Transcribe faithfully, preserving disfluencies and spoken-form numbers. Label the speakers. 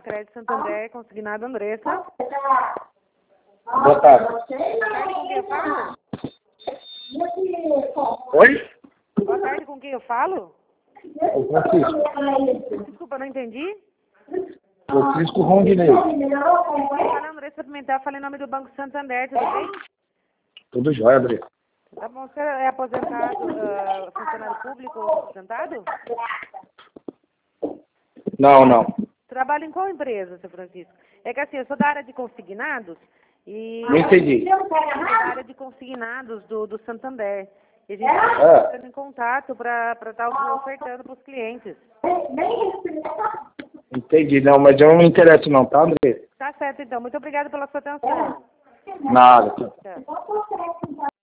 Speaker 1: Crédito Santander, consignado Andressa.
Speaker 2: Boa tarde.
Speaker 1: Boa tarde, com quem eu falo?
Speaker 2: Oi?
Speaker 1: Boa tarde, com quem eu falo?
Speaker 2: O Francisco.
Speaker 1: Desculpa, não entendi.
Speaker 2: Francisco Rondinei.
Speaker 1: Fala Andressa Pimentel, falei em nome do Banco Santander, tudo bem?
Speaker 2: Tudo jóia, André.
Speaker 1: Tá bom, você é aposentado, uh, funcionário público ou aposentado?
Speaker 2: Não, não.
Speaker 1: Trabalha em qual empresa, seu Francisco? É que assim, eu sou da área de consignados e...
Speaker 2: Não entendi.
Speaker 1: Eu sou da área de consignados do, do Santander. E a gente está
Speaker 2: Ah.
Speaker 1: entrando em contato para estar ofertando para os clientes.
Speaker 2: Entendi, não, mas eu não me interesso não, tá, André?
Speaker 1: Tá certo, então. Muito obrigada pela sua atenção.
Speaker 2: Nada.
Speaker 1: Tchau.